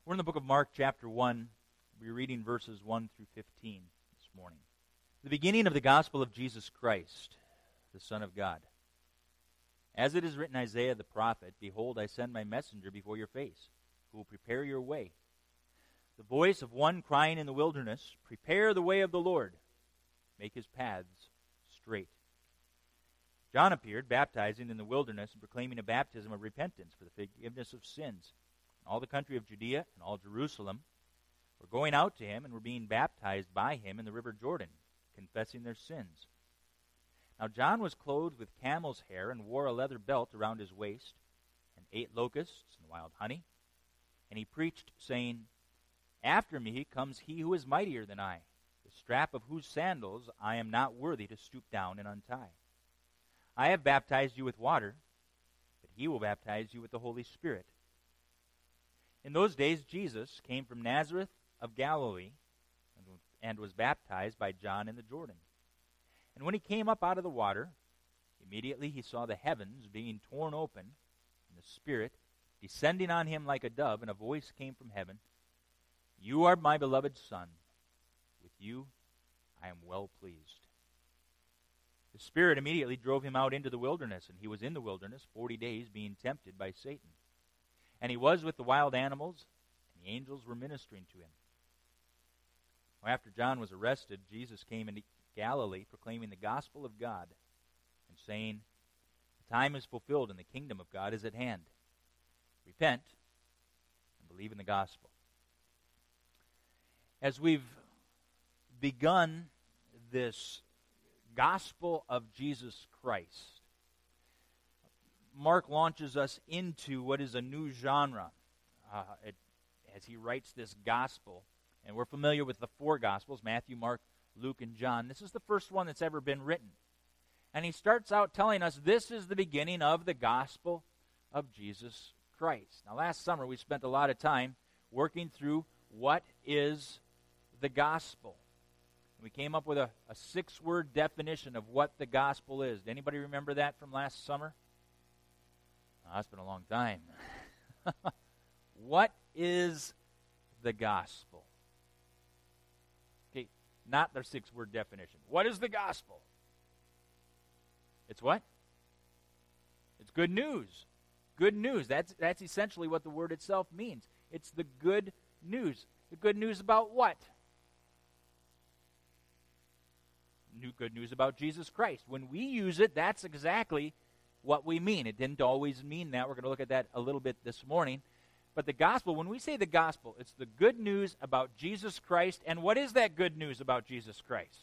We're in the book of Mark, chapter 1. We're reading verses 1 through 15 this morning. The beginning of the gospel of Jesus Christ, the Son of God. As it is written in Isaiah the prophet, "Behold, I send my messenger before your face, who will prepare your way. The voice of one crying in the wilderness, prepare the way of the Lord, make his paths straight." John appeared, baptizing in the wilderness and proclaiming a baptism of repentance for the forgiveness of sins. All the country of Judea and all Jerusalem were going out to him and were being baptized by him in the river Jordan, confessing their sins. Now John was clothed with camel's hair and wore a leather belt around his waist, and ate locusts and wild honey. And he preached, saying, "After me comes he who is mightier than I, the strap of whose sandals I am not worthy to stoop down and untie. I have baptized you with water, but he will baptize you with the Holy Spirit." In those days Jesus came from Nazareth of Galilee and was baptized by John in the Jordan. And when he came up out of the water, immediately he saw the heavens being torn open, and the Spirit descending on him like a dove, and a voice came from heaven, "You are my beloved Son. With you I am well pleased." The Spirit immediately drove him out into the wilderness, and he was in the wilderness 40 days being tempted by Satan. And he was with the wild animals, and the angels were ministering to him. After John was arrested, Jesus came into Galilee, proclaiming the gospel of God, and saying, "The time is fulfilled, and the kingdom of God is at hand. Repent and believe in the gospel." As we've begun this gospel of Jesus Christ, Mark launches us into what is a new genre as he writes this gospel. And we're familiar with the four gospels, Matthew, Mark, Luke, and John. This is the first one that's ever been written. And he starts out telling us this is the beginning of the gospel of Jesus Christ. Now, last summer we spent a lot of time working through what is the gospel. And we came up with a 6-word definition of what the gospel is. Did anybody remember that from last summer? Oh, that's been a long time. What is the gospel? Okay, not their 6-word definition. What is the gospel? It's what? It's good news. Good news. That's essentially what the word itself means. It's the good news. The good news about what? Good news about Jesus Christ. When we use it, that's exactly what we mean. It didn't always mean that. We're going to look at that a little bit this morning. But the gospel, when we say the gospel, it's the good news about Jesus Christ. And what is that good news about Jesus Christ?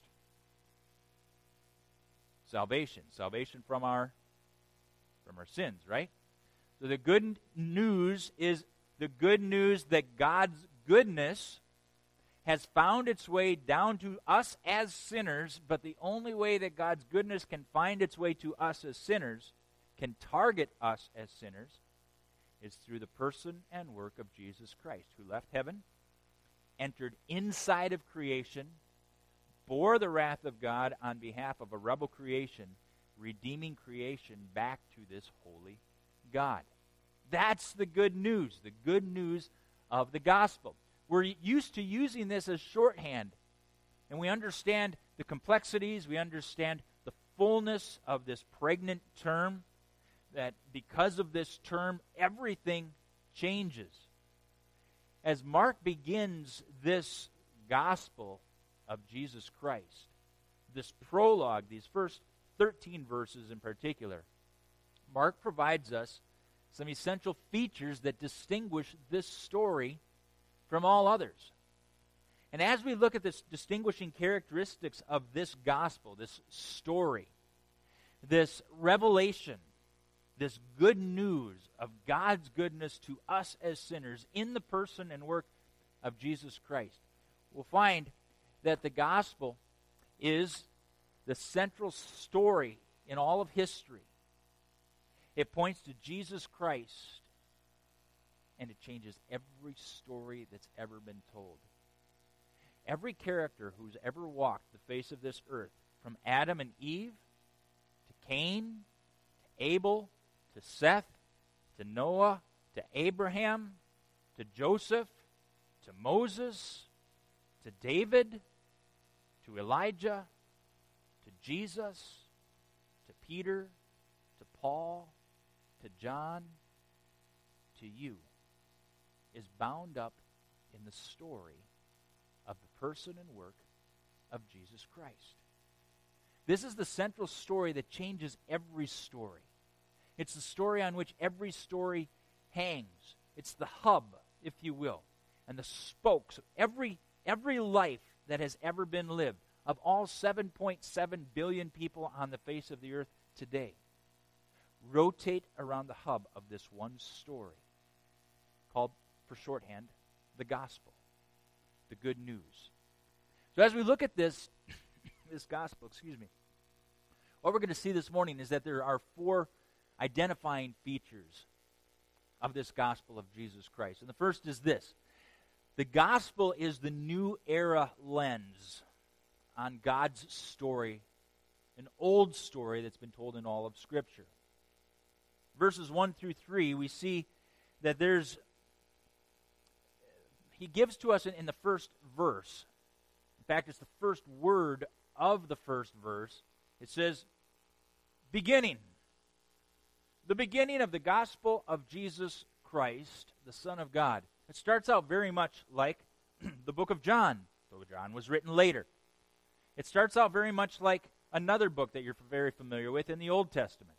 Salvation. Salvation from our sins, right? So the good news is the good news that God's goodness has found its way down to us as sinners, but the only way that God's goodness can find its way to us as sinners, can target us as sinners, is through the person and work of Jesus Christ, who left heaven, entered inside of creation, bore the wrath of God on behalf of a rebel creation, redeeming creation back to this holy God. That's the good news of the gospel. We're used to using this as shorthand, and we understand the complexities, we understand the fullness of this pregnant term, that because of this term, everything changes. As Mark begins this gospel of Jesus Christ, this prologue, these first 13 verses in particular, Mark provides us some essential features that distinguish this story from all others. And as we look at the distinguishing characteristics of this gospel, this story, this revelation, this good news of God's goodness to us as sinners in the person and work of Jesus Christ, we'll find that the gospel is the central story in all of history. It points to Jesus Christ, and it changes every story that's ever been told. Every character who's ever walked the face of this earth, from Adam and Eve, to Cain, to Abel, to Seth, to Noah, to Abraham, to Joseph, to Moses, to David, to Elijah, to Jesus, to Peter, to Paul, to John, to you, is bound up in the story of the person and work of Jesus Christ. This is the central story that changes every story. It's the story on which every story hangs. It's the hub, if you will, and the spokes of every life that has ever been lived, of all 7.7 billion people on the face of the earth today, rotate around the hub of this one story called, for shorthand, the gospel, the good news. So as we look at this gospel, what we're going to see this morning is that there are four identifying features of this gospel of Jesus Christ. And the first is this: the gospel is the new era lens on God's story, an old story that's been told in all of Scripture. Verses 1 through 3, we see that he gives to us in the first verse, in fact, it's the first word of the first verse, it says, beginning. The beginning of the gospel of Jesus Christ, the Son of God. It starts out very much like the book of John, though John was written later. It starts out very much like another book that you're very familiar with in the Old Testament.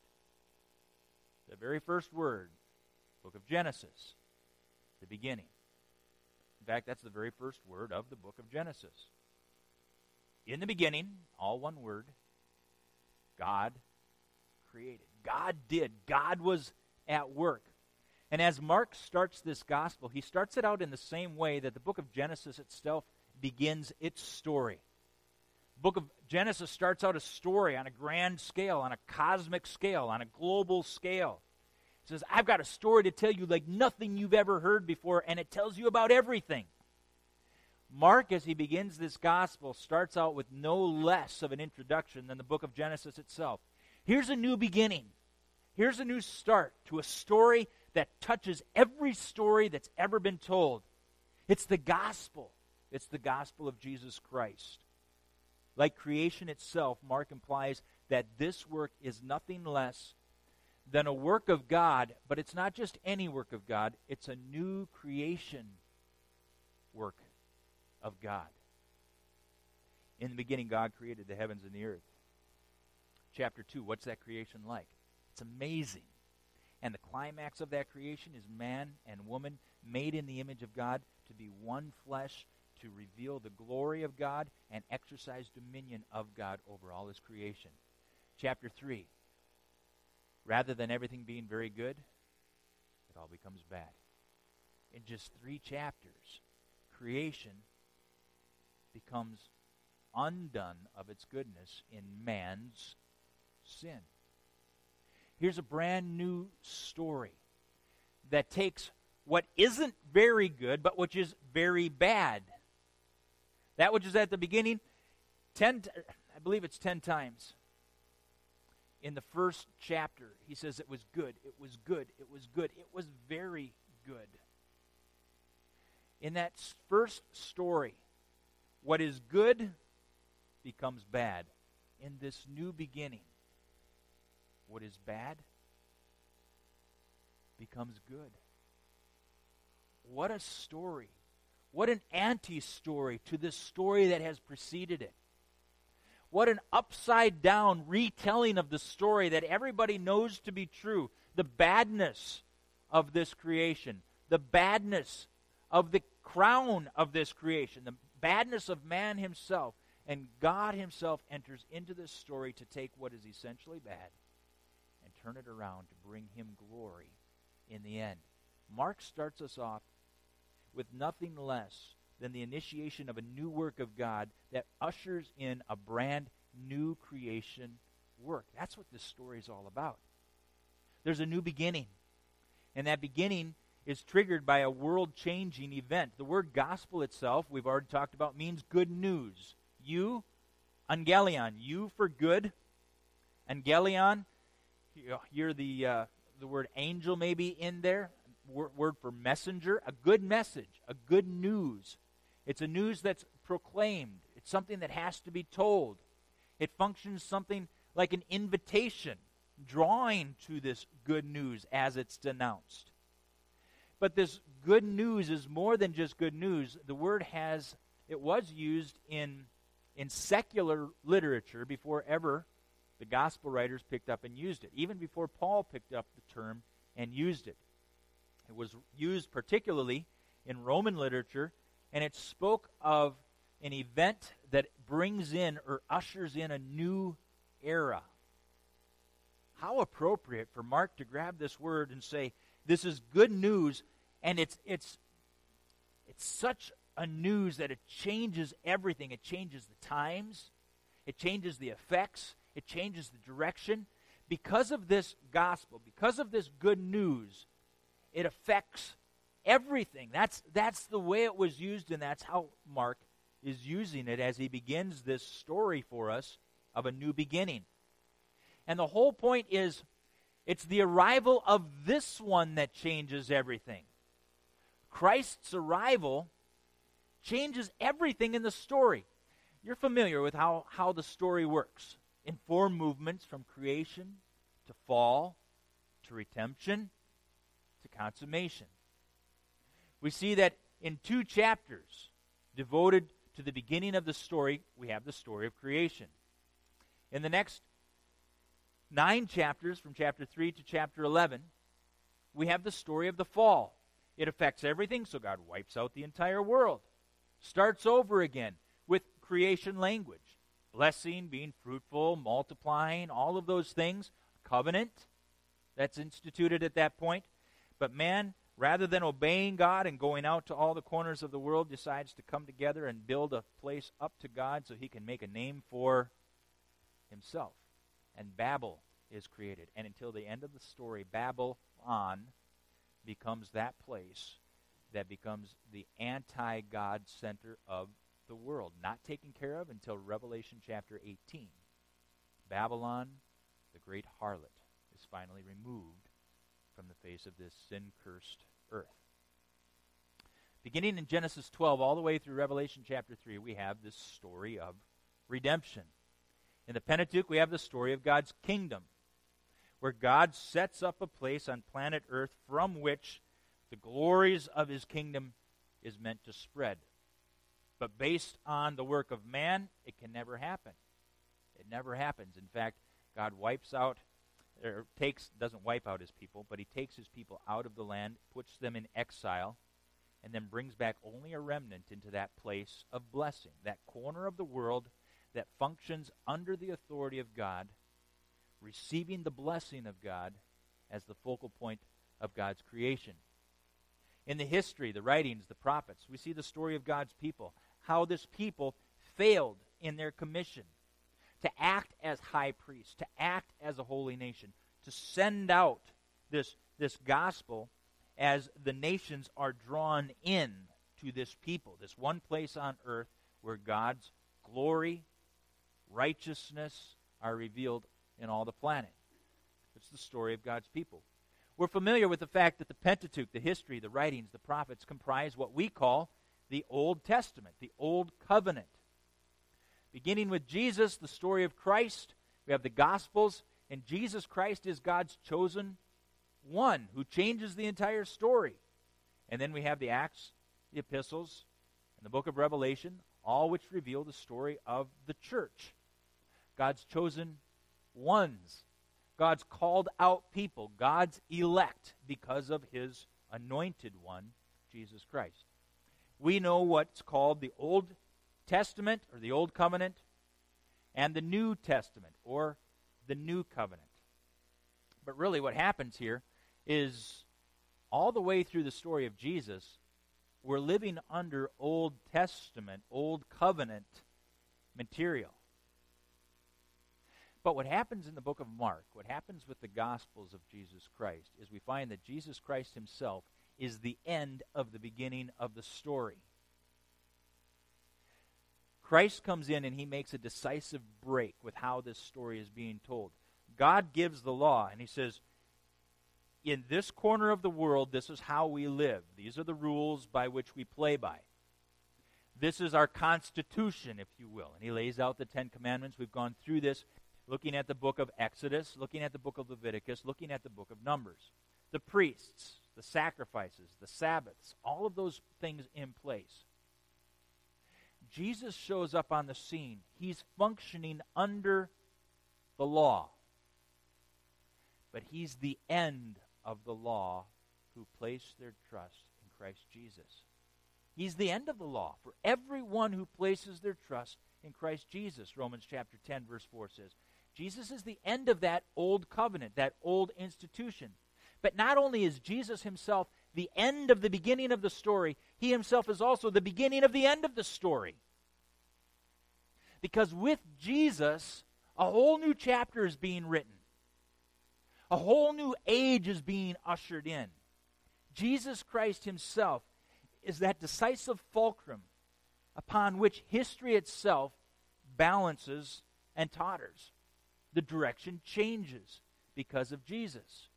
The very first word, book of Genesis, the beginning. In fact, that's the very first word of the book of Genesis. In the beginning, all one word, God created. God did. God was at work. And as Mark starts this gospel, he starts it out in the same way that the book of Genesis itself begins its story. The book of Genesis starts out a story on a grand scale, on a cosmic scale, on a global scale. It says, I've got a story to tell you like nothing you've ever heard before, and it tells you about everything. Mark, as he begins this gospel, starts out with no less of an introduction than the book of Genesis itself. Here's a new beginning. Here's a new start to a story that touches every story that's ever been told. It's the gospel. It's the gospel of Jesus Christ. Like creation itself, Mark implies that this work is nothing less than a work of God, but it's not just any work of God, it's a new creation work of God. In the beginning, God created the heavens and the earth. Chapter 2, what's that creation like? It's amazing. And the climax of that creation is man and woman made in the image of God to be one flesh, to reveal the glory of God and exercise dominion of God over all his creation. Chapter 3, rather than everything being very good, it all becomes bad. In just 3 chapters, creation becomes undone of its goodness in man's sin. Here's a brand new story that takes what isn't very good, but which is very bad. That which is at the beginning, I believe it's 10 times. In the first chapter, he says it was good, it was good, it was good, it was very good. In that first story, what is good becomes bad. In this new beginning, what is bad becomes good. What a story. What an anti-story to this story that has preceded it. What an upside-down retelling of the story that everybody knows to be true. The badness of this creation. The badness of the crown of this creation. The badness of man himself. And God himself enters into this story to take what is essentially bad and turn it around to bring him glory in the end. Mark starts us off with nothing less than the initiation of a new work of God that ushers in a brand new creation work. That's what this story is all about. There's a new beginning, and that beginning is triggered by a world-changing event. The word gospel itself, we've already talked about, means good news. You, angelion, you for good. Angelion, you're the word angel maybe in there. word for messenger, a good message, a good news. It's a news that's proclaimed. It's something that has to be told. It functions something like an invitation, drawing to this good news as it's denounced. But this good news is more than just good news. The word was used in secular literature before ever the gospel writers picked up and used it, even before Paul picked up the term and used it. It was used particularly in Roman literature, and it spoke of an event that brings in or ushers in a new era. How appropriate for Mark to grab this word and say, this is good news, and it's such a news that it changes everything. It changes the times. It changes the effects. It changes the direction. Because of this gospel, because of this good news, it affects everything. That's the way it was used, and that's how Mark is using it as he begins this story for us of a new beginning. And the whole point is, it's the arrival of this one that changes everything. Christ's arrival changes everything in the story. You're familiar with how the story works. In 4 movements from creation to fall to redemption to consummation. We see that in 2 chapters devoted to the beginning of the story, we have the story of creation. In the next 9 chapters, from chapter 3 to chapter 11, we have the story of the fall. It affects everything, so God wipes out the entire world. Starts over again with creation language. Blessing, being fruitful, multiplying, all of those things. Covenant that's instituted at that point. But man, rather than obeying God and going out to all the corners of the world, decides to come together and build a place up to God so he can make a name for himself. And Babel is created. And until the end of the story, Babylon becomes that place that becomes the anti-God center of the world, not taken care of until Revelation chapter 18. Babylon, the great harlot, is finally removed from the face of this sin-cursed earth. Beginning in Genesis 12 all the way through Revelation chapter 3, we have this story of redemption. In the Pentateuch, we have the story of God's kingdom, where God sets up a place on planet Earth from which the glories of his kingdom is meant to spread. But based on the work of man, it can never happen. It never happens. In fact, God doesn't wipe out his people, but he takes his people out of the land, puts them in exile, and then brings back only a remnant into that place of blessing, that corner of the world that functions under the authority of God, receiving the blessing of God as the focal point of God's creation. In the history, the writings, the prophets, we see the story of God's people, how this people failed in their commission to act as high priests, to act as a holy nation, to send out this gospel as the nations are drawn in to this people, this one place on earth where God's glory, righteousness are revealed in all the planet. It's the story of God's people. We're familiar with the fact that the Pentateuch, the history, the writings, the prophets, comprise what we call the Old Testament, the Old Covenant. Beginning with Jesus, the story of Christ, we have the Gospels, and Jesus Christ is God's chosen one who changes the entire story. And then we have the Acts, the Epistles, and the book of Revelation, all which reveal the story of the church. God's chosen ones, God's called out people, God's elect because of his anointed one, Jesus Christ. We know what's called the Old Testament or the Old Covenant and the New Testament or the New Covenant. But really what happens here is all the way through the story of Jesus, we're living under Old Testament, Old Covenant material. But what happens in the book of Mark, what happens with the Gospels of Jesus Christ, is we find that Jesus Christ himself is the end of the beginning of the story. Christ comes in and he makes a decisive break with how this story is being told. God gives the law, and he says, in this corner of the world, this is how we live. These are the rules by which we play by. This is our constitution, if you will. And he lays out the Ten Commandments. We've gone through this, looking at the book of Exodus, looking at the book of Leviticus, looking at the book of Numbers. The priests, the sacrifices, the Sabbaths, all of those things in place. Jesus shows up on the scene. He's functioning under the law. But he's the end of the law who place their trust in Christ Jesus. He's the end of the law for everyone who places their trust in Christ Jesus. Romans chapter 10, verse 4 says, Jesus is the end of that old covenant, that old institution. But not only is Jesus himself the end of the beginning of the story, he himself is also the beginning of the end of the story. Because with Jesus, a whole new chapter is being written. A whole new age is being ushered in. Jesus Christ himself is that decisive fulcrum upon which history itself balances and totters. The direction changes because of Jesus.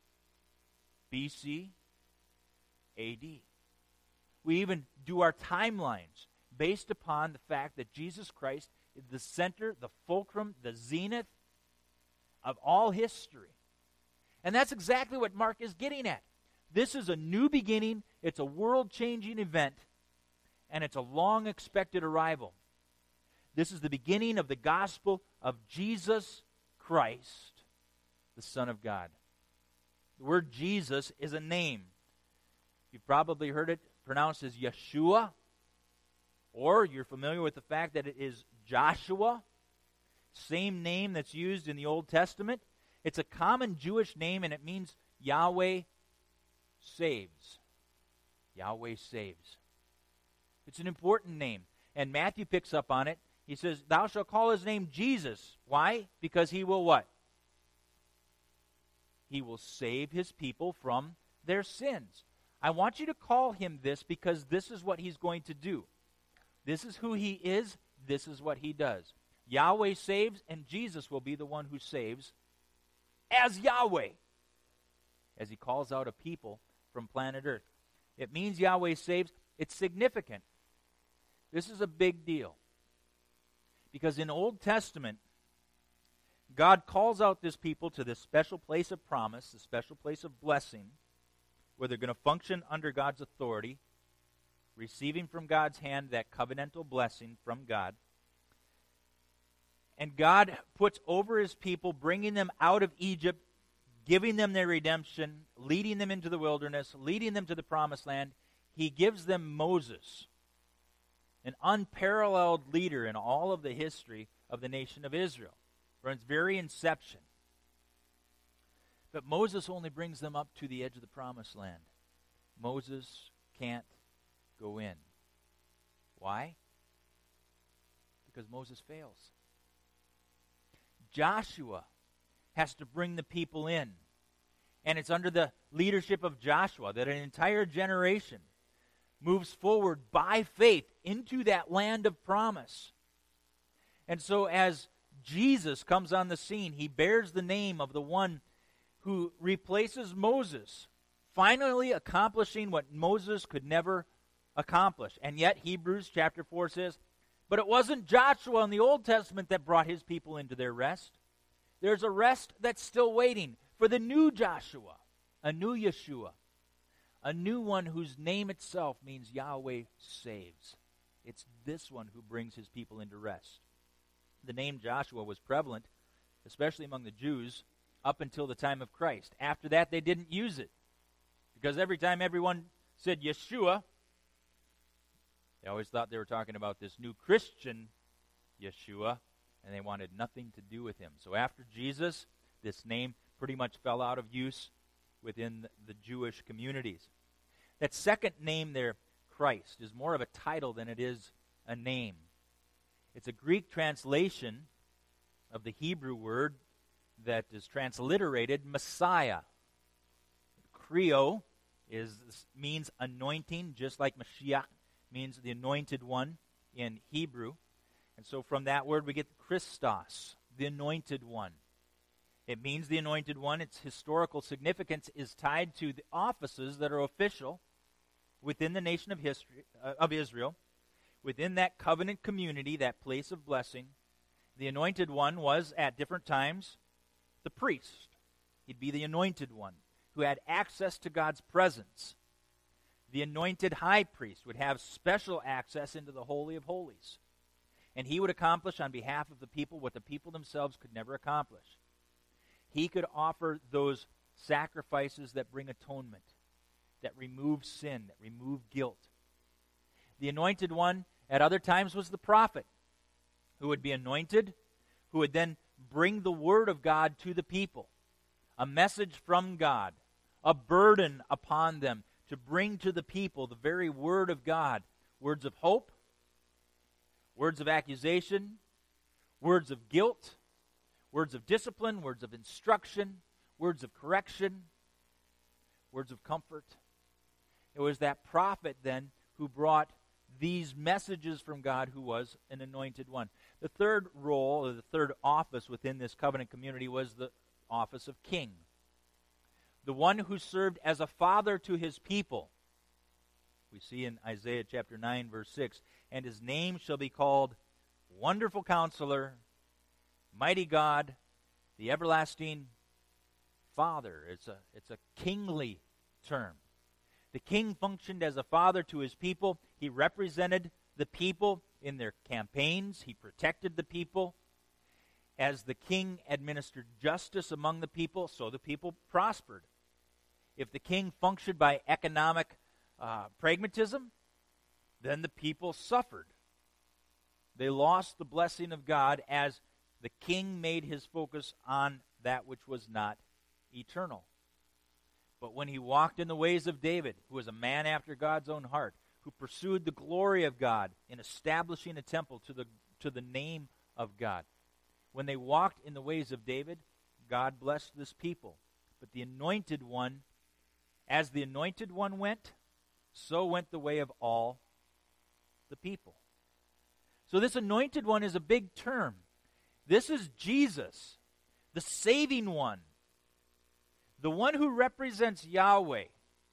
BC, AD. We even do our timelines based upon the fact that Jesus Christ is the center, the fulcrum, the zenith of all history. And that's exactly what Mark is getting at. This is a new beginning, it's a world-changing event, and it's a long-expected arrival. This is the beginning of the gospel of Jesus Christ, the Son of God. The word Jesus is a name. You've probably heard it pronounced as Yeshua, or you're familiar with the fact that it is Joshua, same name that's used in the Old Testament. It's a common Jewish name, and it means Yahweh saves. Yahweh saves. It's an important name, and Matthew picks up on it. He says, thou shalt call his name Jesus. Why? Because he will what? He will save his people from their sins. I want you to call him this because this is what he's going to do. This is who he is. This is what he does. Yahweh saves, and Jesus will be the one who saves as Yahweh, as he calls out a people from planet Earth. It means Yahweh saves. It's significant. This is a big deal. Because in Old Testament, God calls out this people to this special place of promise, this special place of blessing, where they're going to function under God's authority, receiving from God's hand that covenantal blessing from God. And God puts over his people, bringing them out of Egypt, giving them their redemption, leading them into the wilderness, leading them to the promised land. He gives them Moses, an unparalleled leader in all of the history of the nation of Israel, from its very inception. But Moses only brings them up to the edge of the promised land. Moses can't go in. Why? Because Moses fails. Joshua has to bring the people in. And it's under the leadership of Joshua that an entire generation moves forward by faith into that land of promise. And so as Jesus comes on the scene, he bears the name of the one who replaces Moses, finally accomplishing what Moses could never accomplish. And yet Hebrews chapter 4 says, but it wasn't Joshua in the Old Testament that brought his people into their rest. There's a rest that's still waiting for the new Joshua, a new Yeshua, a new one whose name itself means Yahweh saves. It's this one who brings his people into rest. The name Joshua was prevalent, especially among the Jews, up until the time of Christ. After that, they didn't use it, because every time everyone said Yeshua, they always thought they were talking about this new Christian Yeshua, and they wanted nothing to do with him. So after Jesus, this name pretty much fell out of use within the Jewish communities. That second name there, Christ, is more of a title than it is a name. It's a Greek translation of the Hebrew word that is transliterated Messiah. Kreo means anointing, just like Mashiach means the anointed one in Hebrew. And so from that word we get Christos, the anointed one. It means the anointed one. Its historical significance is tied to the offices that are official within the nation of Israel, within that covenant community, that place of blessing. The anointed one was, at different times, the priest. He'd be the anointed one who had access to God's presence. The anointed high priest would have special access into the Holy of Holies. And he would accomplish on behalf of the people what the people themselves could never accomplish. He could offer those sacrifices that bring atonement, that remove sin, that remove guilt. The anointed one at other times was the prophet, who would be anointed, who would then bring the word of God to the people, a message from God, a burden upon them to bring to the people the very word of God, words of hope, words of accusation, words of guilt, words of discipline, words of instruction, words of correction, words of comfort. It was that prophet then who brought these messages from God, who was an anointed one. The third role, or the third office within this covenant community, was the office of king. The one who served as a father to his people. We see in Isaiah chapter 9, verse 6, "And his name shall be called Wonderful Counselor, Mighty God, the Everlasting Father." It's a kingly term. The king functioned as a father to his people. He represented the people in their campaigns. He protected the people. As the king administered justice among the people, so the people prospered. If the king functioned by economic pragmatism, then the people suffered. They lost the blessing of God as the king made his focus on that which was not eternal. But when he walked in the ways of David, who was a man after God's own heart, who pursued the glory of God in establishing a temple to the name of God, when they walked in the ways of David, God blessed this people. But the anointed one, as the anointed one went, so went the way of all the people. So this anointed one is a big term. This is Jesus, the saving one, the one who represents Yahweh,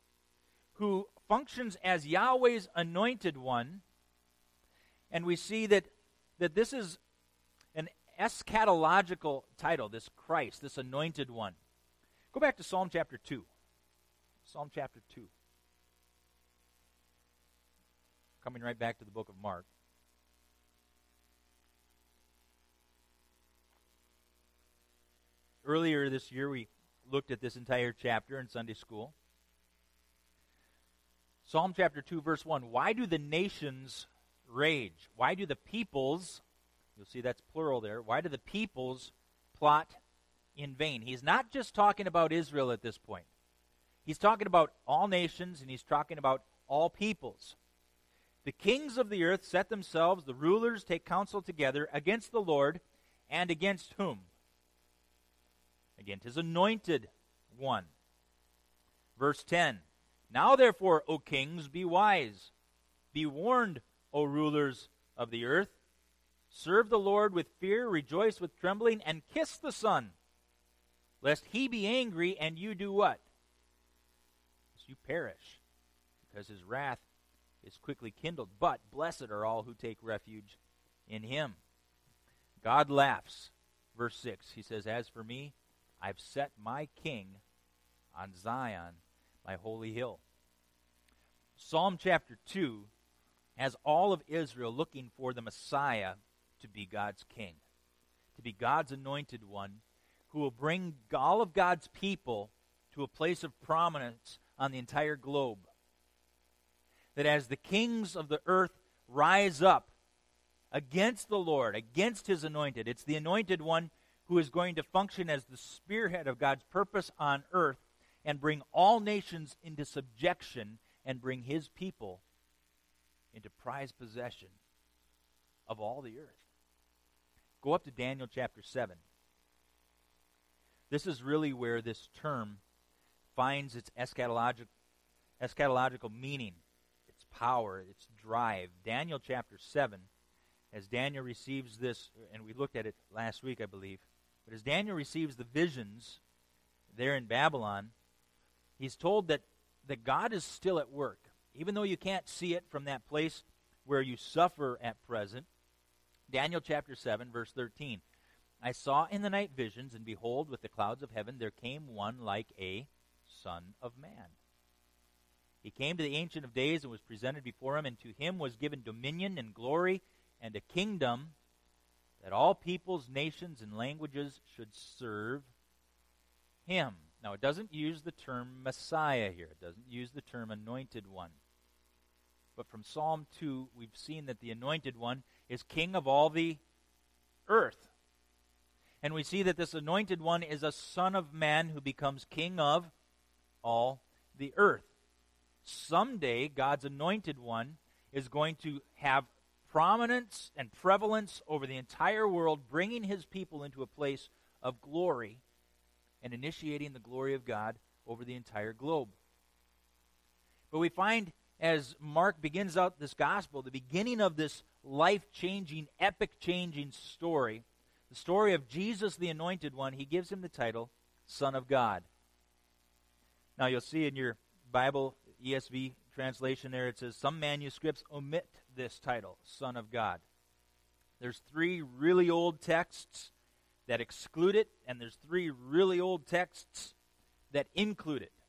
who functions as Yahweh's anointed one. And we see that this is an eschatological title, this Christ, this anointed one. Go back to Psalm chapter 2. Psalm chapter 2. Coming right back to the book of Mark. Earlier this year, we looked at this entire chapter in Sunday school. Psalm chapter 2, verse 1. "Why do the nations rage? Why do the peoples," you'll see that's plural there, "why do the peoples plot in vain?" He's not just talking about Israel at this point. He's talking about all nations, and he's talking about all peoples. "The kings of the earth set themselves, the rulers take counsel together against the Lord, and against whom? Against his anointed one." Verse 10, "Now therefore, O kings, be wise. Be warned, O rulers of the earth. Serve the Lord with fear, rejoice with trembling, and kiss the Son, lest he be angry and you do what? Lest you perish, because his wrath is quickly kindled. But blessed are all who take refuge in him." God laughs. Verse 6, he says, "As for me, I've set my king on Zion, my holy hill." Psalm chapter 2 has all of Israel looking for the Messiah to be God's king, to be God's anointed one, who will bring all of God's people to a place of prominence on the entire globe. That as the kings of the earth rise up against the Lord, against his anointed, it's the anointed one who is going to function as the spearhead of God's purpose on earth and bring all nations into subjection and bring his people into prized possession of all the earth. Go up to Daniel chapter 7. This is really where this term finds its eschatological meaning, its power, its drive. Daniel chapter 7, as Daniel receives this, and we looked at it last week, I believe, But as Daniel receives the visions there in Babylon, he's told that God is still at work. Even though you can't see it from that place where you suffer at present. Daniel chapter 7, verse 13. I saw in the night visions, and behold, with the clouds of heaven there came one like a Son of Man. He came to the Ancient of Days and was presented before him, and to him was given dominion and glory and a kingdom that all peoples, nations, and languages should serve him. Now, it doesn't use the term Messiah here. It doesn't use the term Anointed One. But from Psalm 2, we've seen that the Anointed One is king of all the earth. And we see that this Anointed One is a Son of Man who becomes king of all the earth. Someday, God's Anointed One is going to have prominence and prevalence over the entire world, bringing his people into a place of glory and initiating the glory of God over the entire globe. But we find, as Mark begins out this gospel, the beginning of this life-changing, epic-changing story, the story of Jesus the Anointed One, he gives him the title, Son of God. Now you'll see in your Bible, ESV translation there, it says some manuscripts omit this title, Son of God. There's 3 really old texts that exclude it, and there's 3 really old texts that include it.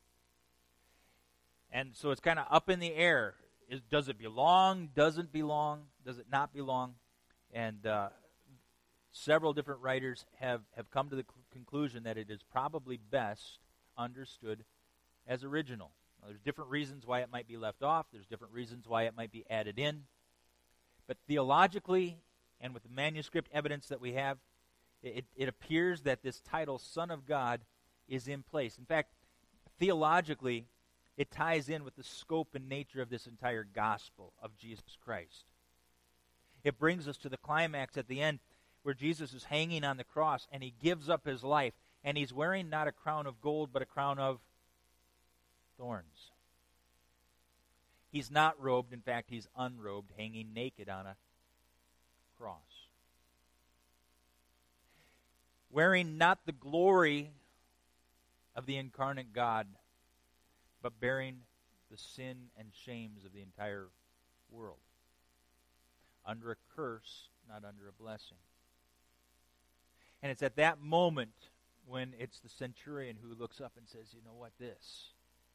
And so it's kind of up in the air. Does it belong? Doesn't belong? Does it not belong? And several different writers have come to the conclusion that it is probably best understood as original. Now, there's different reasons why it might be left off. There's different reasons why it might be added in. But theologically, and with the manuscript evidence that we have, it appears that this title, Son of God, is in place. In fact, theologically, it ties in with the scope and nature of this entire gospel of Jesus Christ. It brings us to the climax at the end where Jesus is hanging on the cross and he gives up his life, and he's wearing not a crown of gold but a crown of thorns. He's not robed. In fact, he's unrobed, hanging naked on a cross. Wearing not the glory of the incarnate God, but bearing the sin and shames of the entire world. Under a curse, not under a blessing. And it's at that moment when it's the centurion who looks up and says, you know what, this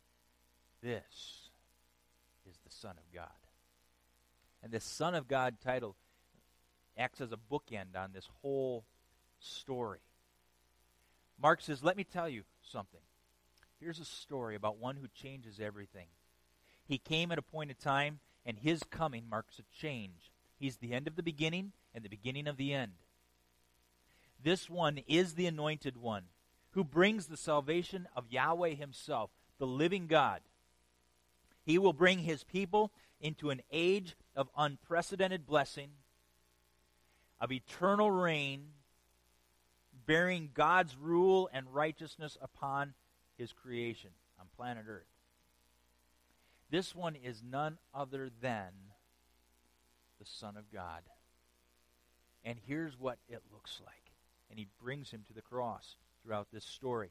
is the Son of God. And this Son of God title acts as a bookend on this whole story. Mark says, let me tell you something. Here's a story about one who changes everything. He came at a point in time, and his coming marks a change. He's the end of the beginning and the beginning of the end. This one is the Anointed One who brings the salvation of Yahweh himself, the living God. He will bring his people into an age of unprecedented blessing, of eternal reign, bearing God's rule and righteousness upon his creation on planet Earth. This one is none other than the Son of God. And here's what it looks like. And he brings him to the cross throughout this story.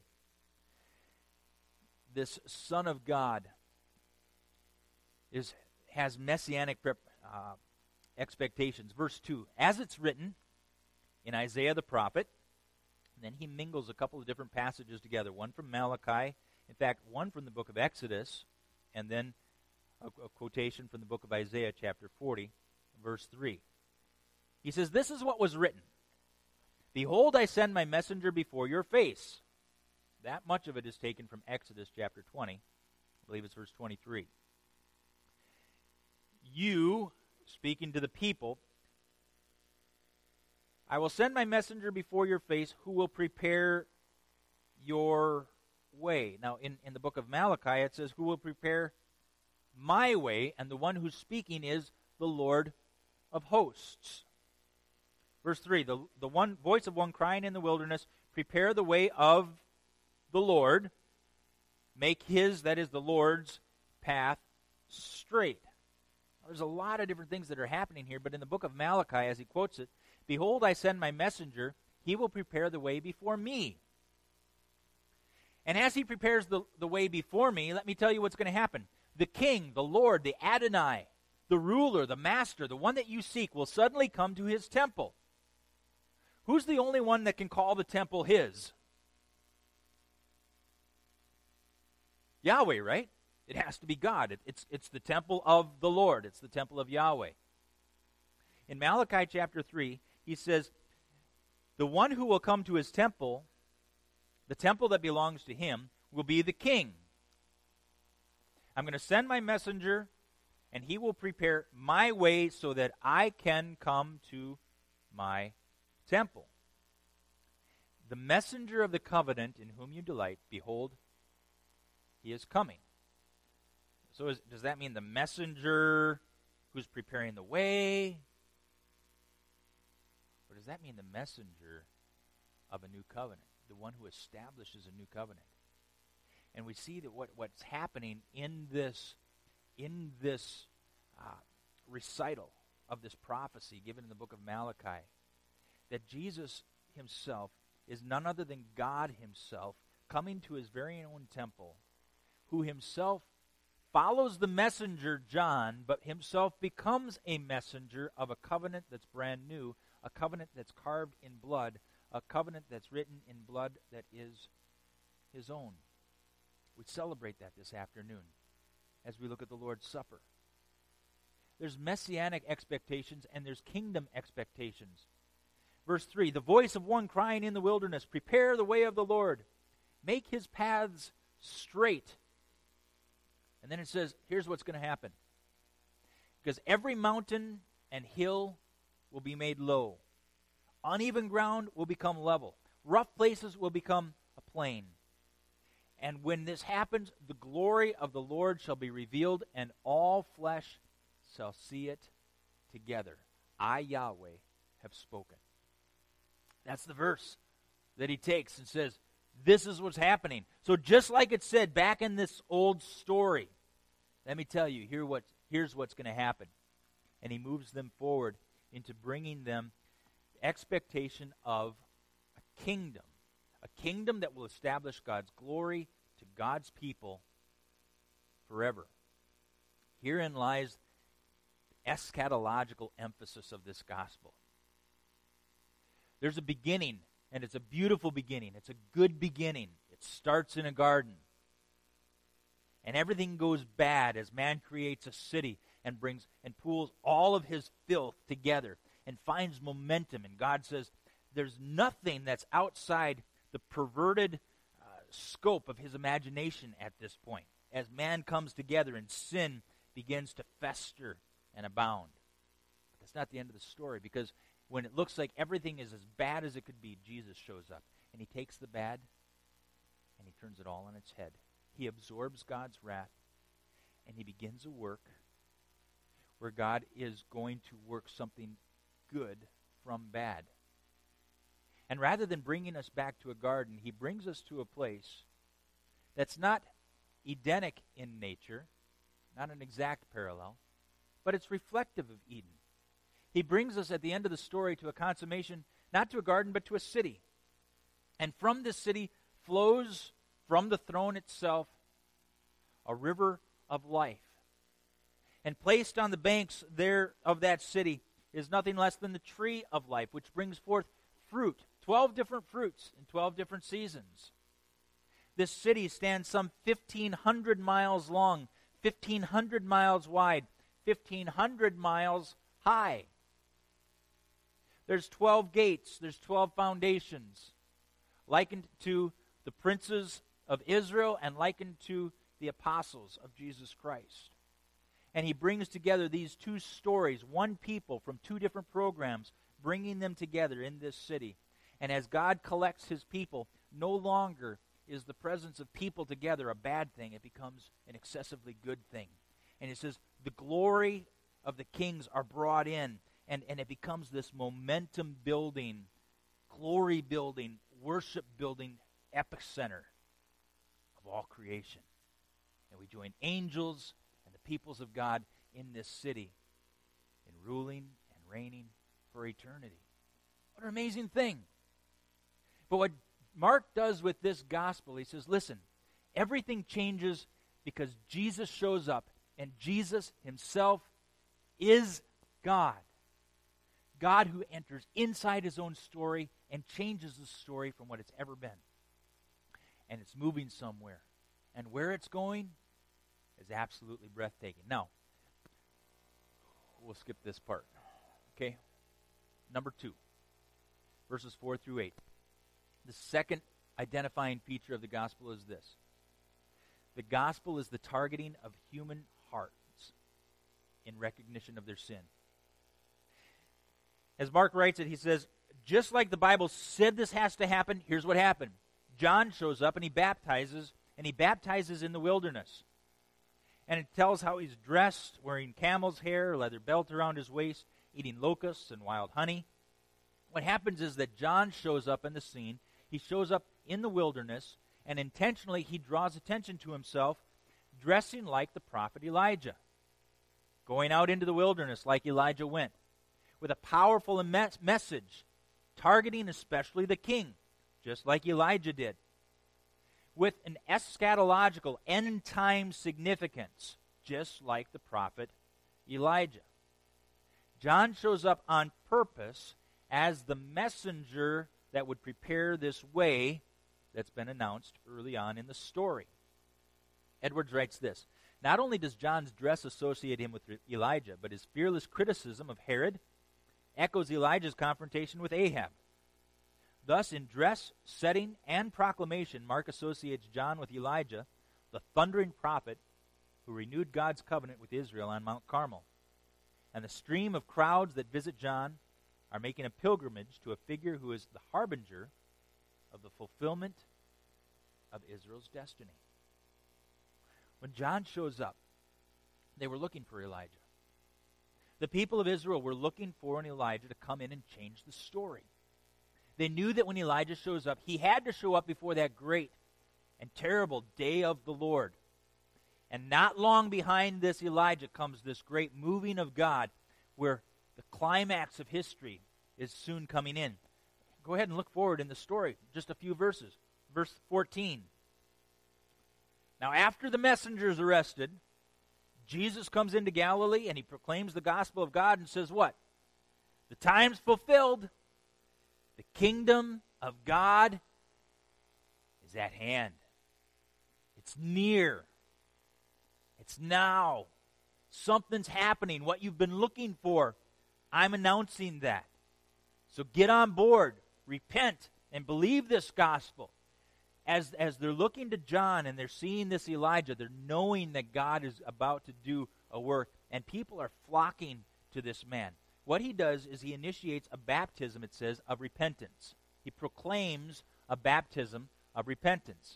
This Son of God has messianic expectations. Verse 2, as it's written in Isaiah the prophet, and then he mingles a couple of different passages together, one from Malachi, in fact, one from the book of Exodus, and then a quotation from the book of Isaiah chapter 40, verse 3. He says, this is what was written. Behold, I send my messenger before your face. That much of it is taken from Exodus chapter 20. I believe it's verse 23. You, speaking to the people, I will send my messenger before your face who will prepare your way. Now, in the book of Malachi, it says, who will prepare my way, and the one who's speaking is the Lord of hosts. Verse 3, the one voice of one crying in the wilderness, prepare the way of the Lord, make his, that is the Lord's, path straight. Now, there's a lot of different things that are happening here, but in the book of Malachi, as he quotes it, behold, I send my messenger, he will prepare the way before me. And as he prepares the way before me, let me tell you what's going to happen. The king, the Lord, the Adonai, the ruler, the master, the one that you seek will suddenly come to his temple. Who's the only one that can call the temple his? Yahweh, right? It has to be God. It's the temple of the Lord. It's the temple of Yahweh. In Malachi chapter 3, he says, the one who will come to his temple, the temple that belongs to him, will be the king. I'm going to send my messenger, and he will prepare my way so that I can come to my temple. The messenger of the covenant in whom you delight, behold, he is coming. So does that mean the messenger who's preparing the way? Or does that mean the messenger of a new covenant, the one who establishes a new covenant? And we see that what's happening in this recital of this prophecy given in the book of Malachi, that Jesus himself is none other than God himself coming to his very own temple, who himself follows the messenger John, but himself becomes a messenger of a covenant that's brand new, a covenant that's carved in blood, a covenant that's written in blood that is his own. We celebrate that this afternoon as we look at the Lord's Supper. There's messianic expectations and there's kingdom expectations. Verse 3, the voice of one crying in the wilderness, prepare the way of the Lord, make his paths straight. And then it says, here's what's going to happen. Because every mountain and hill will be made low. Uneven ground will become level. Rough places will become a plain. And when this happens, the glory of the Lord shall be revealed, and all flesh shall see it together. I, Yahweh, have spoken. That's the verse that he takes and says, this is what's happening. So just like it said back in this old story, let me tell you, here's what's going to happen. And he moves them forward into bringing them expectation of a kingdom that will establish God's glory to God's people forever. Herein lies the eschatological emphasis of this gospel. There's a beginning, and it's a beautiful beginning. It's a good beginning. It starts in a garden. And everything goes bad as man creates a city and pools all of his filth together and finds momentum. And God says, there's nothing that's outside the perverted scope of his imagination at this point, as man comes together and sin begins to fester and abound. But that's not the end of the story, because when it looks like everything is as bad as it could be, Jesus shows up, and he takes the bad and he turns it all on its head. He absorbs God's wrath, and he begins a work where God is going to work something good from bad. And rather than bringing us back to a garden, he brings us to a place that's not Edenic in nature, not an exact parallel, but it's reflective of Eden. He brings us at the end of the story to a consummation, not to a garden, but to a city. And from this city flows, from the throne itself, a river of life. And placed on the banks there of that city is nothing less than the tree of life, which brings forth fruit, 12 different fruits in 12 different seasons. This city stands some 1,500 miles long, 1,500 miles wide, 1,500 miles high. There's 12 gates, there's 12 foundations, likened to the princes of Israel and likened to the apostles of Jesus Christ. And he brings together these two stories, one people from two different programs, bringing them together in this city. And as God collects his people, no longer is the presence of people together a bad thing. It becomes an excessively good thing. And it says the glory of the kings are brought in, and it becomes this momentum-building, glory-building, worship-building epicenter of all creation. And we join angels and the peoples of God in this city in ruling and reigning for eternity. What an amazing thing. But what Mark does with this gospel, he says, listen, everything changes because Jesus shows up, and Jesus himself is God. God who enters inside his own story and changes the story from what it's ever been. And it's moving somewhere. And where it's going is absolutely breathtaking. Now, we'll skip this part. Okay? Number 2, verses 4 through 8. The second identifying feature of the gospel is this. The gospel is the targeting of human hearts in recognition of their sin. As Mark writes it, he says, just like the Bible said this has to happen, here's what happened. John shows up and he baptizes in the wilderness. And it tells how he's dressed, wearing camel's hair, leather belt around his waist, eating locusts and wild honey. What happens is that John shows up in the scene. He shows up in the wilderness, and intentionally he draws attention to himself, dressing like the prophet Elijah, going out into the wilderness like Elijah went, with a powerful message, targeting especially the king, just like Elijah did, with an eschatological end-time significance, just like the prophet Elijah. John shows up on purpose as the messenger that would prepare this way that's been announced early on in the story. Edwards writes this, not only does John's dress associate him with Elijah, but his fearless criticism of Herod echoes Elijah's confrontation with Ahab. Thus, in dress, setting, and proclamation, Mark associates John with Elijah, the thundering prophet who renewed God's covenant with Israel on Mount Carmel. And the stream of crowds that visit John are making a pilgrimage to a figure who is the harbinger of the fulfillment of Israel's destiny. When John shows up, they were looking for Elijah. The people of Israel were looking for an Elijah to come in and change the story. They knew that when Elijah shows up, he had to show up before that great and terrible day of the Lord. And not long behind this Elijah comes this great moving of God, where the climax of history is soon coming in. Go ahead and look forward in the story, just a few verses. Verse 14. Now after the messenger is arrested, Jesus comes into Galilee and he proclaims the gospel of God and says what? The time's fulfilled. The kingdom of God is at hand. It's near. It's now. Something's happening. What you've been looking for, I'm announcing that. So get on board. Repent and believe this gospel. As they're looking to John and they're seeing this Elijah, they're knowing that God is about to do a work, and people are flocking to this man. What he does is he initiates a baptism, it says, of repentance. He proclaims a baptism of repentance.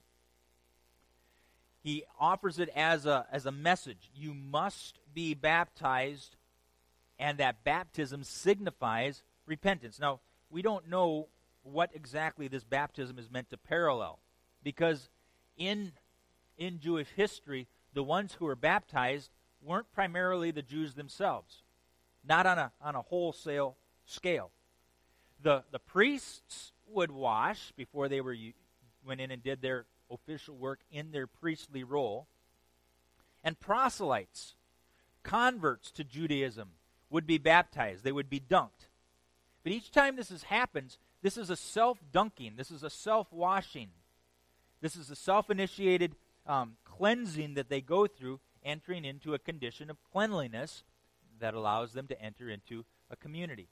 He offers it as a message. You must be baptized, and that baptism signifies repentance. Now, we don't know what exactly this baptism is meant to parallel, because in Jewish history, the ones who were baptized weren't primarily the Jews themselves, not on a wholesale scale. The priests would wash before they went in and did their official work in their priestly role, and proselytes, converts to Judaism, would be baptized. They would be dunked. But each time this happens, this is a self-dunking. This is a self-washing. This is a self-initiated cleansing that they go through, entering into a condition of cleanliness that allows them to enter into a community.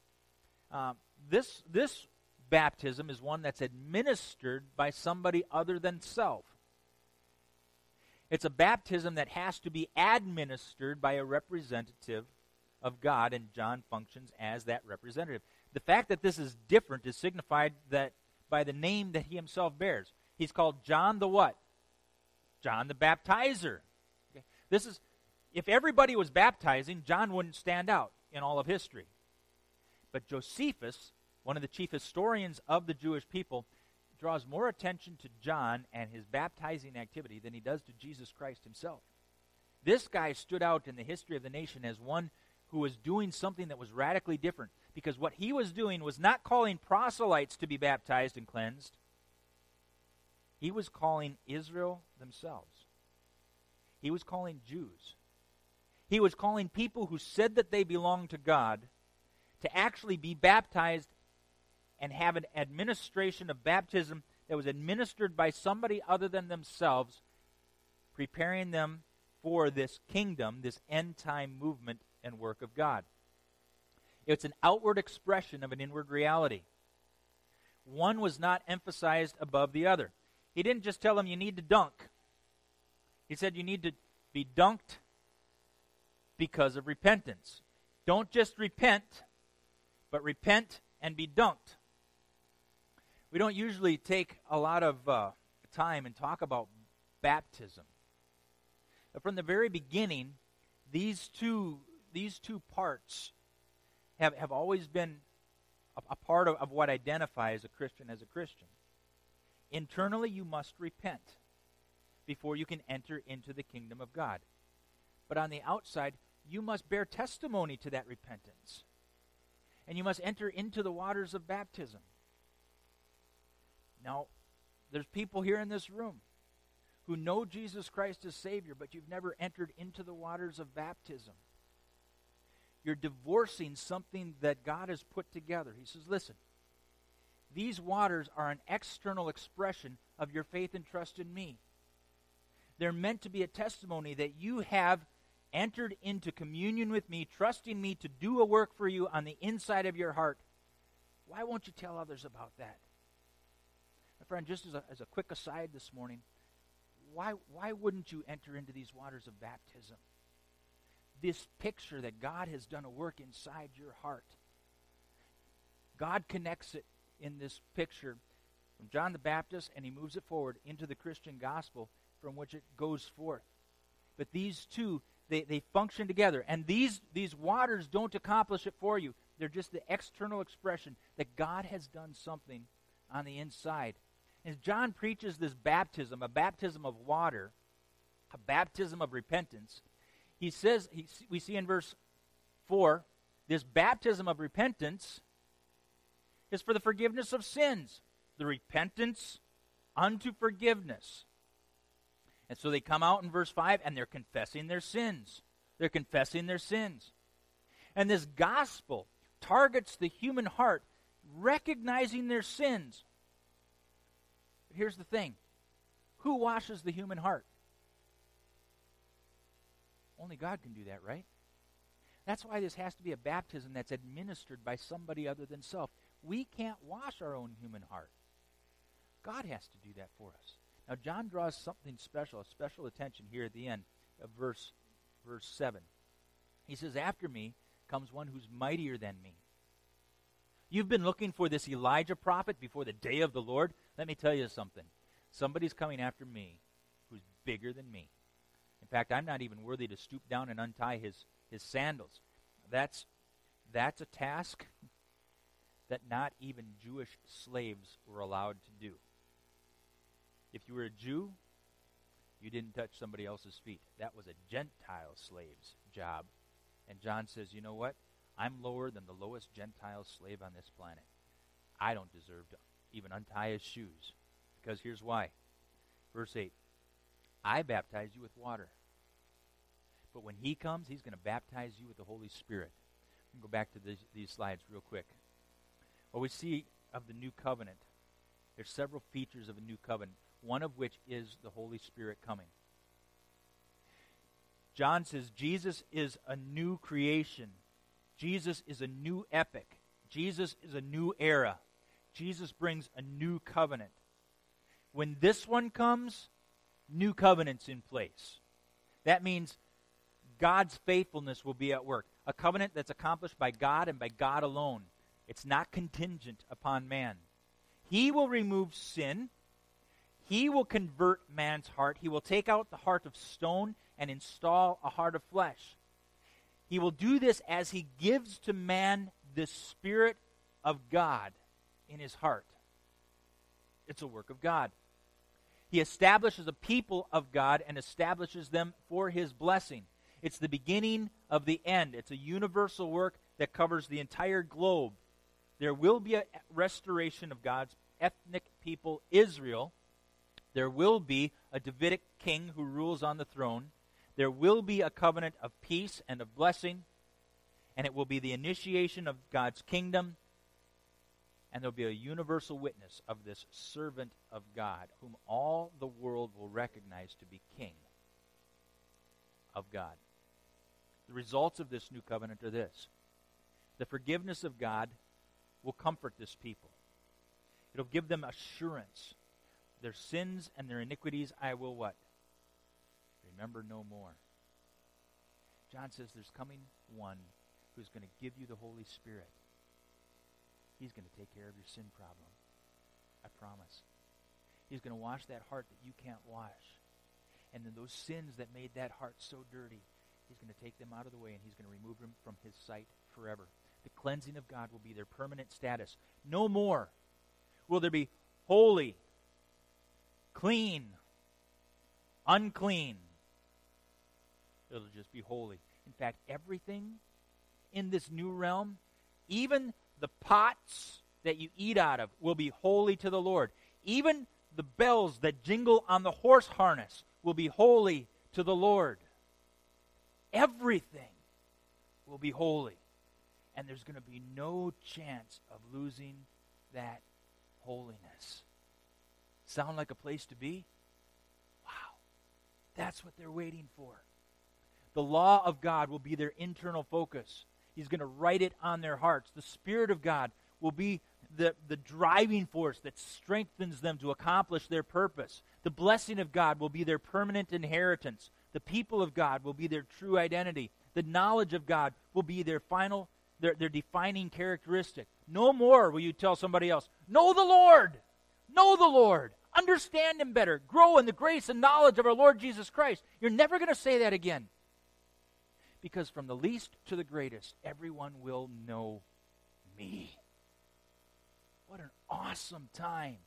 This baptism is one that's administered by somebody other than self. It's a baptism that has to be administered by a representative of God, and John functions as that representative. The fact that this is different is signified that by the name that he himself bears. He's called John the what? John the Baptizer. Okay? If everybody was baptizing, John wouldn't stand out in all of history. But Josephus, one of the chief historians of the Jewish people, draws more attention to John and his baptizing activity than he does to Jesus Christ himself. This guy stood out in the history of the nation as one who was doing something that was radically different, because what he was doing was not calling proselytes to be baptized and cleansed. He was calling Israel themselves. He was calling Jews. He was calling people who said that they belonged to God to actually be baptized and have an administration of baptism that was administered by somebody other than themselves, preparing them for this kingdom, this end-time movement and work of God. It's an outward expression of an inward reality. One was not emphasized above the other. He didn't just tell them you need to dunk. He said you need to be dunked because of repentance. Don't just repent, but repent and be dunked. We don't usually take a lot of time and talk about baptism. But from the very beginning, these two parts have always been a part of what identifies a Christian as a Christian. Internally, you must repent before you can enter into the kingdom of God. But on the outside, you must bear testimony to that repentance. And you must enter into the waters of baptism. Now, there's people here in this room who know Jesus Christ as Savior, but you've never entered into the waters of baptism. You're divorcing something that God has put together. He says, listen, these waters are an external expression of your faith and trust in me. They're meant to be a testimony that you have entered into communion with me, trusting me to do a work for you on the inside of your heart. Why won't you tell others about that? My friend, just as a quick aside this morning, why wouldn't you enter into these waters of baptism? This picture that God has done a work inside your heart. God connects it in this picture from John the Baptist, and he moves it forward into the Christian gospel from which it goes forth. But these two, they function together. And these waters don't accomplish it for you. They're just the external expression that God has done something on the inside. As John preaches this baptism, a baptism of water, a baptism of repentance, he says, we see in verse 4, this baptism of repentance is for the forgiveness of sins, the repentance unto forgiveness. And so they come out in verse 5 and they're confessing their sins. They're confessing their sins. And this gospel targets the human heart, recognizing their sins. But here's the thing. Who washes the human heart? Only God can do that, right? That's why this has to be a baptism that's administered by somebody other than self. We can't wash our own human heart. God has to do that for us. Now, John draws something special, a special attention here at the end of verse 7. He says, after me comes one who's mightier than me. You've been looking for this Elijah prophet before the day of the Lord. Let me tell you something. Somebody's coming after me who's bigger than me. In fact, I'm not even worthy to stoop down and untie his sandals. That's a task that not even Jewish slaves were allowed to do. If you were a Jew, you didn't touch somebody else's feet. That was a Gentile slave's job. And John says, you know what? I'm lower than the lowest Gentile slave on this planet. I don't deserve to even untie his shoes. Because here's why. Verse 8. I baptize you with water. But when he comes, he's going to baptize you with the Holy Spirit. We can go back to these slides real quick. What we see of the new covenant, there's several features of a new covenant, one of which is the Holy Spirit coming. John says Jesus is a new creation. Jesus is a new epoch. Jesus is a new era. Jesus brings a new covenant. When this one comes, new covenant's in place. That means God's faithfulness will be at work. A covenant that's accomplished by God and by God alone. It's not contingent upon man. He will remove sin. He will convert man's heart. He will take out the heart of stone and install a heart of flesh. He will do this as he gives to man the Spirit of God in his heart. It's a work of God. He establishes a people of God and establishes them for his blessing. It's the beginning of the end. It's a universal work that covers the entire globe. There will be a restoration of God's ethnic people, Israel, There will be a Davidic king who rules on the throne. There will be a covenant of peace and of blessing, and it will be the initiation of God's kingdom, and there will be a universal witness of this servant of God, whom all the world will recognize to be king of God. The results of this new covenant are this. The forgiveness of God will comfort this people. It'll give them assurance. Their sins and their iniquities I will what? Remember no more. John says there's coming one who's going to give you the Holy Spirit. He's going to take care of your sin problem. I promise. He's going to wash that heart that you can't wash. And then those sins that made that heart so dirty, he's going to take them out of the way, and he's going to remove them from his sight forever. The cleansing of God will be their permanent status. No more will there be holy, clean, unclean. It'll just be holy. In fact, everything in this new realm, even the pots that you eat out of, will be holy to the Lord. Even the bells that jingle on the horse harness will be holy to the Lord. Everything will be holy. And there's going to be no chance of losing that holiness. Sound like a place to be? Wow. That's what they're waiting for. The law of God will be their internal focus. He's going to write it on their hearts. The Spirit of God will be the driving force that strengthens them to accomplish their purpose. The blessing of God will be their permanent inheritance. The people of God will be their true identity. The knowledge of God will be their defining characteristic. No more will you tell somebody else, know the Lord. Know the Lord. Understand Him better. Grow in the grace and knowledge of our Lord Jesus Christ. You're never going to say that again. Because from the least to the greatest, everyone will know me. What an awesome time.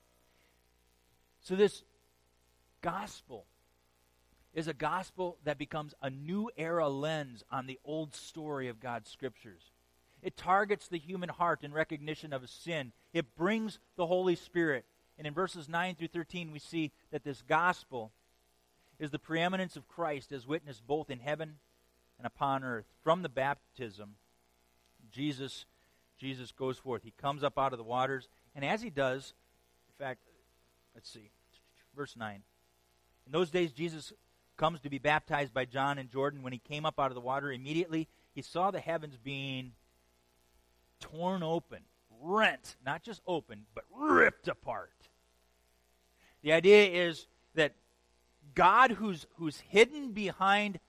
So this gospel is a gospel that becomes a new era lens on the old story of God's scriptures. It targets the human heart in recognition of sin. It brings the Holy Spirit. And in verses 9 through 13, we see that this gospel is the preeminence of Christ as witnessed both in heaven and upon earth. From the baptism, Jesus goes forth. He comes up out of the waters, and as he does, in fact, let's see, verse 9. In those days, Jesus comes to be baptized by John in Jordan. When he came up out of the water, immediately he saw the heavens being torn open, rent, not just open, but ripped apart. The idea is that God, who's hidden behind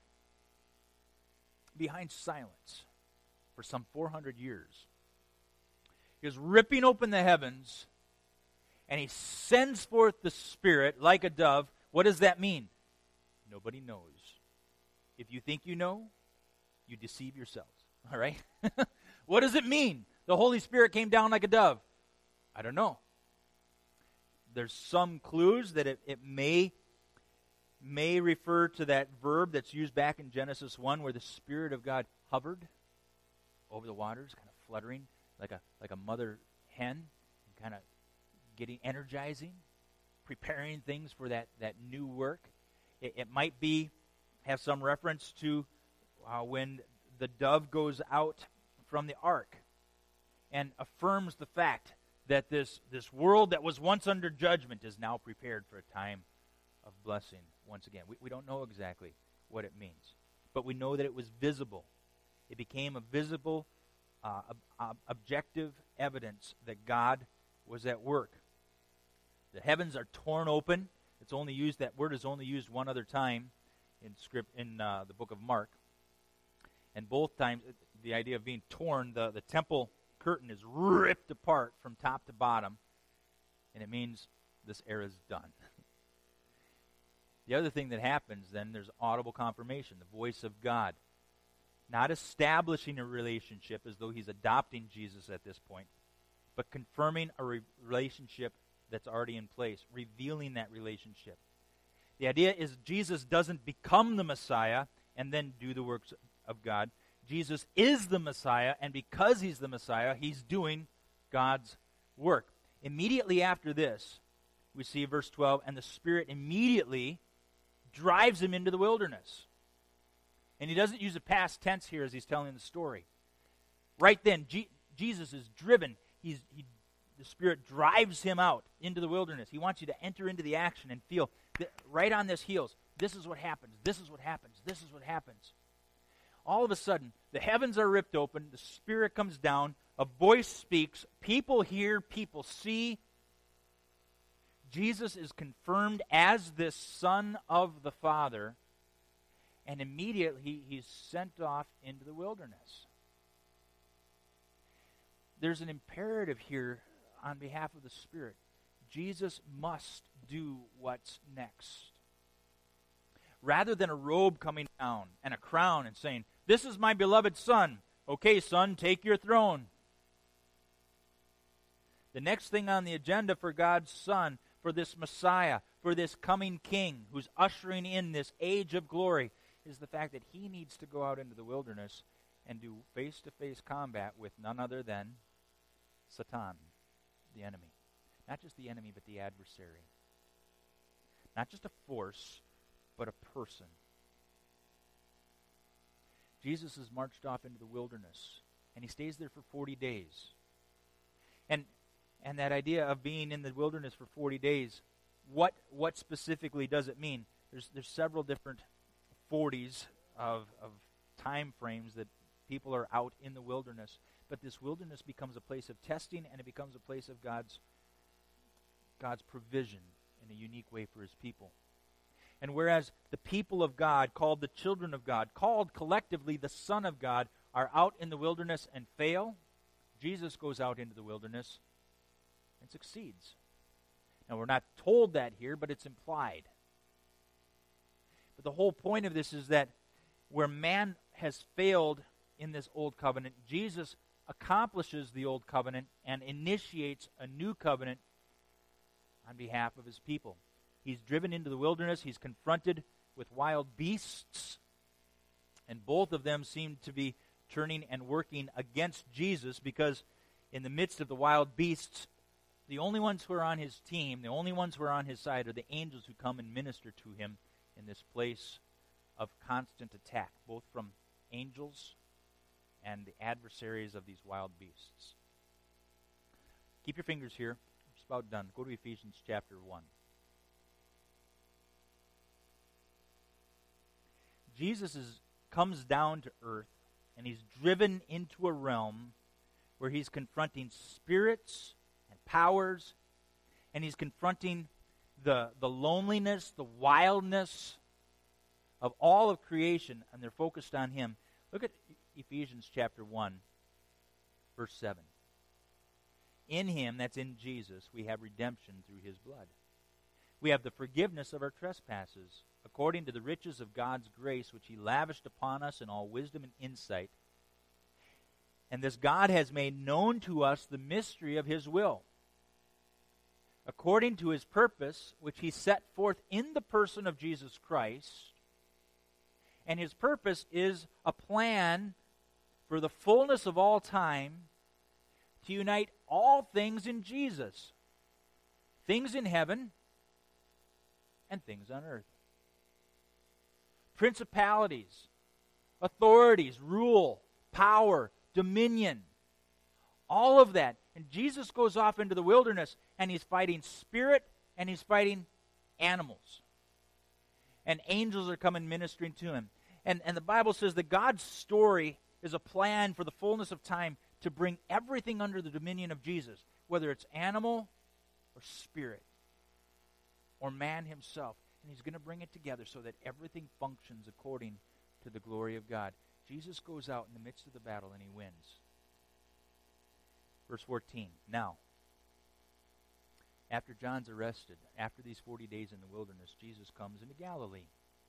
silence for some 400 years, is ripping open the heavens, and he sends forth the Spirit like a dove. What does that mean? Nobody knows. If you think you know, you deceive yourselves. All right? What does it mean? The Holy Spirit came down like a dove. I don't know. There's some clues that it may refer to that verb that's used back in Genesis 1 where the Spirit of God hovered over the waters, kind of fluttering like a mother hen, kind of energizing, preparing things for that new work. It might have some reference to when the dove goes out from the ark and affirms the fact that this world that was once under judgment is now prepared for a time of blessing once again. We don't know exactly what it means, but we know that it was visible. It became a visible, objective evidence that God was at work. The heavens are torn open. That word is only used one other time in the book of Mark. And both times, the idea of being torn, the temple curtain is ripped apart from top to bottom, and it means this era is done. The other thing that happens then, there's audible confirmation, the voice of God. Not establishing a relationship as though he's adopting Jesus at this point, but confirming a relationship that's already in place, revealing that relationship. The idea is Jesus doesn't become the Messiah and then do the works of God. Jesus is the Messiah, and because he's the Messiah, he's doing God's work. Immediately after this, we see verse 12, and the Spirit immediately drives him into the wilderness. And he doesn't use a past tense here as he's telling the story. Right then, Jesus is driven. The Spirit drives him out into the wilderness. He wants you to enter into the action and feel that right on this heels. This is what happens. This is what happens. This is what happens. All of a sudden, the heavens are ripped open. The Spirit comes down. A voice speaks. People hear. People see. Jesus is confirmed as this Son of the Father. And immediately he's sent off into the wilderness. There's an imperative here on behalf of the Spirit. Jesus must do what's next. Rather than a robe coming down and a crown and saying, "This is my beloved Son. Okay, Son, take your throne." The next thing on the agenda for God's Son, for this Messiah, for this coming King who's ushering in this age of glory, is the fact that he needs to go out into the wilderness and do face-to-face combat with none other than Satan, the enemy. Not just the enemy, but the adversary. Not just a force, but a person. Jesus is marched off into the wilderness, and he stays there for 40 days. And that idea of being in the wilderness for 40 days, what specifically does it mean? There's several different 40s of time frames that people are out in the wilderness. But this wilderness becomes a place of testing, and it becomes a place of God's provision in a unique way for his people. And whereas the people of God, called the children of God, called collectively the Son of God, are out in the wilderness and fail, Jesus goes out into the wilderness and succeeds. Now, we're not told that here, but it's implied. But the whole point of this is that where man has failed in this old covenant, Jesus accomplishes the old covenant and initiates a new covenant on behalf of his people. He's driven into the wilderness. He's confronted with wild beasts, and both of them seem to be turning and working against Jesus, because in the midst of the wild beasts, the only ones who are on his team, the only ones who are on his side, are the angels who come and minister to him in this place of constant attack, both from angels and the adversaries of these wild beasts. Keep your fingers here. I'm just about done. Go to Ephesians chapter 1. Jesus comes down to earth, and he's driven into a realm where he's confronting spirits and powers, and he's confronting the loneliness, the wildness of all of creation, and they're focused on him. Look at Ephesians chapter 1, verse 7. In him, that's in Jesus, we have redemption through his blood. We have the forgiveness of our trespasses, according to the riches of God's grace, which he lavished upon us in all wisdom and insight. And this God has made known to us the mystery of his will, according to his purpose, which he set forth in the person of Jesus Christ. And his purpose is a plan for the fullness of all time to unite all things in Jesus, things in heaven and things on earth. Principalities, authorities, rule, power, dominion, all of that. And Jesus goes off into the wilderness, and he's fighting spirit, and he's fighting animals. And angels are coming ministering to him. And the Bible says that God's story is a plan for the fullness of time to bring everything under the dominion of Jesus, whether it's animal or spirit or man himself. And he's going to bring it together so that everything functions according to the glory of God. Jesus goes out in the midst of the battle, and he wins. Verse 14. Now, after John's arrested, after these 40 days in the wilderness, Jesus comes into Galilee,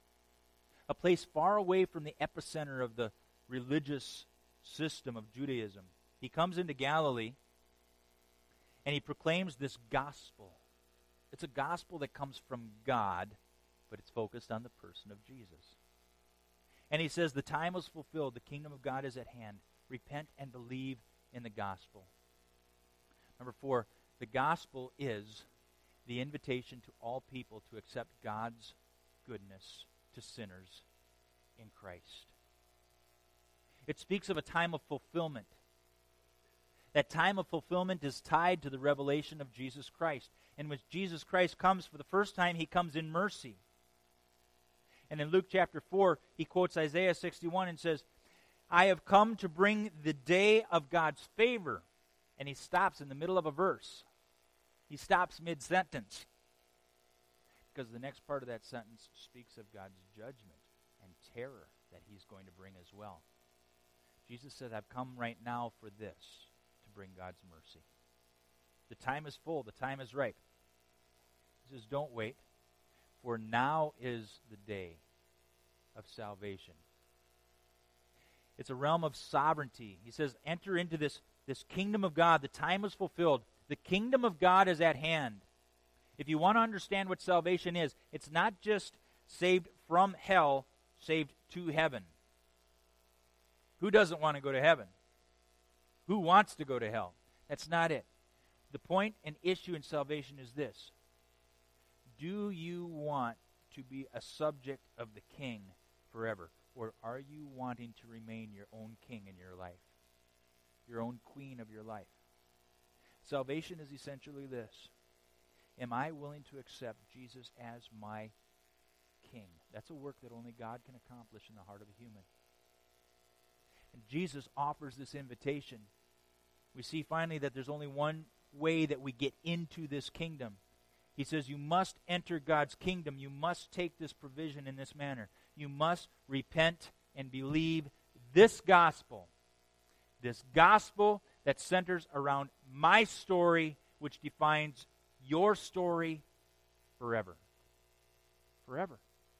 a place far away from the epicenter of the religious system of Judaism. He comes into Galilee, and he proclaims this gospel. It's a gospel that comes from God, but it's focused on the person of Jesus. And he says, the time is fulfilled, the kingdom of God is at hand. Repent and believe in the gospel. Number 4, the gospel is the invitation to all people to accept God's goodness to sinners in Christ. It speaks of a time of fulfillment. That time of fulfillment is tied to the revelation of Jesus Christ. And when Jesus Christ comes for the first time, he comes in mercy. And in Luke chapter 4, he quotes Isaiah 61 and says, I have come to bring the day of God's favor. And he stops in the middle of a verse. He stops mid-sentence. Because the next part of that sentence speaks of God's judgment and terror that he's going to bring as well. Jesus said, I've come right now for this, to bring God's mercy. The time is full. The time is ripe. He says, don't wait, for now is the day of salvation. It's a realm of sovereignty. He says, enter into this kingdom of God. The time is fulfilled. The kingdom of God is at hand. If you want to understand what salvation is, it's not just saved from hell, saved to heaven. Who doesn't want to go to heaven? Who wants to go to hell? That's not it. The point and issue in salvation is this. Do you want to be a subject of the king forever? Or are you wanting to remain your own king in your life? Your own queen of your life? Salvation is essentially this. Am I willing to accept Jesus as my king? That's a work that only God can accomplish in the heart of a human. And Jesus offers this invitation. We see finally that there's only one way that we get into this kingdom. He says you must enter God's kingdom. You must take this provision in this manner. You must repent and believe this gospel. This gospel that centers around my story, which defines your story forever. Forever.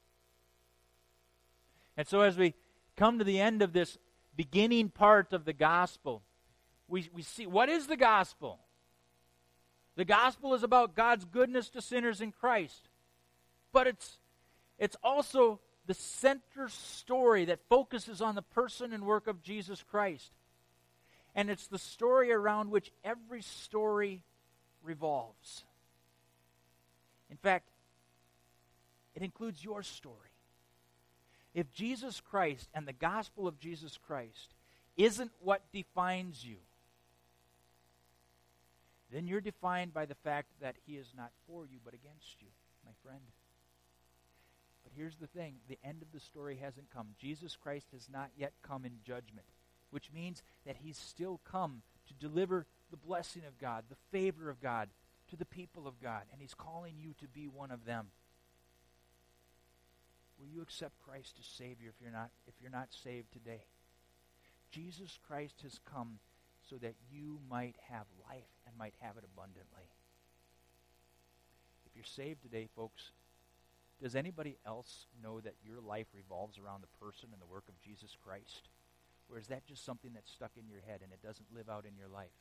And so as we come to the end of this beginning part of the gospel, we see, what is the gospel? The gospel is about God's goodness to sinners in Christ. But it's also the center story that focuses on the person and work of Jesus Christ. And it's the story around which every story revolves. In fact, it includes your story. If Jesus Christ and the gospel of Jesus Christ isn't what defines you, then you're defined by the fact that he is not for you but against you, my friend. But here's the thing, the end of the story hasn't come. Jesus Christ has not yet come in judgment, which means that he's still come to deliver the blessing of God, the favor of God to the people of God, and he's calling you to be one of them. Will you accept Christ as Savior if you're not saved today? Jesus Christ has come so that you might have life and might have it abundantly. If you're saved today, folks, does anybody else know that your life revolves around the person and the work of Jesus Christ? Or is that just something that's stuck in your head and it doesn't live out in your life?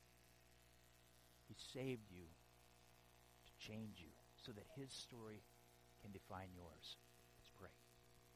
He saved you to change you so that his story can define yours.